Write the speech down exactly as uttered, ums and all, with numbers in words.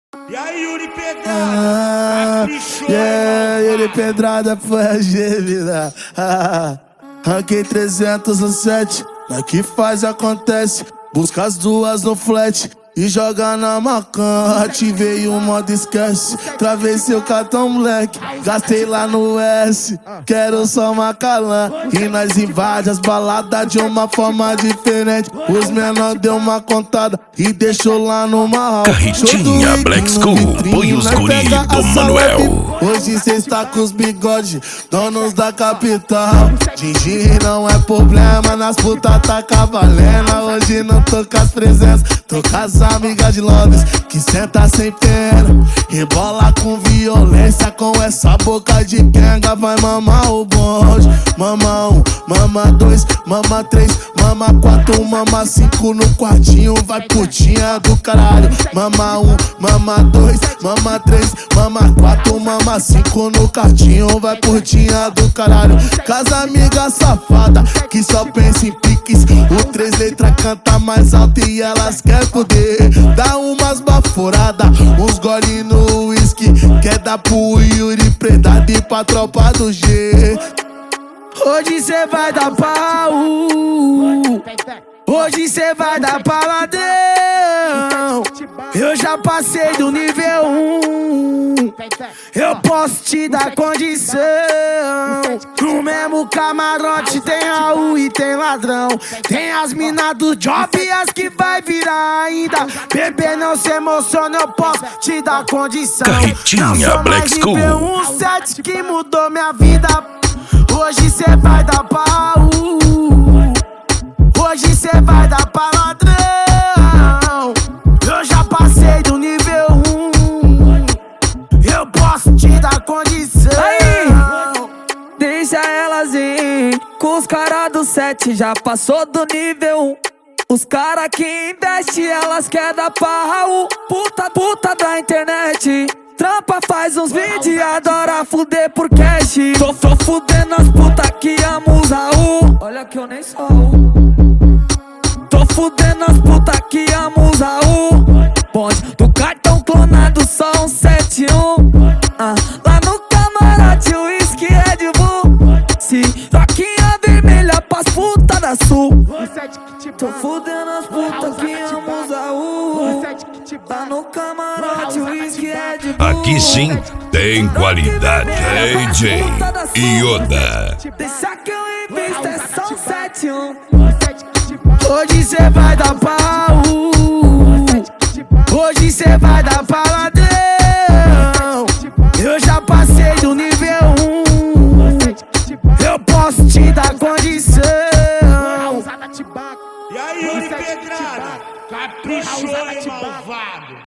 E aí, Yuri Pedrada? Ah, Caprichou, yeah, irmão. Yuri Pedrada foi a gêmea. Ah, ranquei trezentos e sete, mas que faz acontece. Busca as duas no flat e joga na macan. Ativei o modo esquece, travei seu cartão moleque. Gastei lá no S, quero só Macalã. E nós invade as baladas de uma forma diferente. Os menor deu uma contada e deixou lá no marral. Carretinha Black School, põe os guri do Manuel. Hoje cê está com os bigodes, donos da capital. Gigi não é problema, nas putas tá cavalena. Hoje não tô com as presenças, tô com as amigas de Londres que senta sem pena, rebola com violência. Com essa boca de quenga vai mamar o bonde. Mama um, mama dois, mama três, mama quatro, mama cinco no quartinho. Vai putinha do caralho. Mama um, mama dois, mama três, mama quatro, mama cinco no quartinho. Vai putinha do caralho. Casa amiga safada que só pensa em piques. O três letras canta mais alto e elas quer poder. Dá umas baforadas, uns gole no whisky. Quer dar pro Yuri Pedrada e pra tropa do G. Hoje cê vai dar pau, hoje cê vai dar pra ladrão. Eu já passei do nível um, eu posso te dar condição. No mesmo camarote tem Raul e tem ladrão. Tem as minas do job e as que vai virar ainda. Bebê, não se emociona, eu posso te dar condição. Carretinha Black School, um set que mudou minha vida. Hoje cê vai dar pau, hoje cê vai dar pra ladrão. Eu já passei do nível um, eu posso te dar condição. Aí, deixa elas ir, com os caras do sete já passou do nível um. Os cara que investe, elas quer dar pra Raul. Puta, puta da internet, trampa, faz uns vídeos, adora fuder por cash. Tô, tô fudendo as puta que amam os Raul. Olha que eu nem sou Raul. Tô fudendo as puta que amam os Raul. Bonde do cartão clonado, só um sete um. Ah, lá no camarote o uísque Red Bull. Siroquinha vermelha pras puta da sul. Tô fudendo as putas que amam os Raul. Lá no camarote o uísque Red Bull. aqui sim tem qualidade. D J Yoda. Deixa que eu invisto, é só um sete um. Hoje cê vai dar pau, hoje cê vai dar pra ladrão. Eu já passei do nível um, eu posso te dar condição. E aí, Yuri Pedrada? Caprichou, hein, malvado?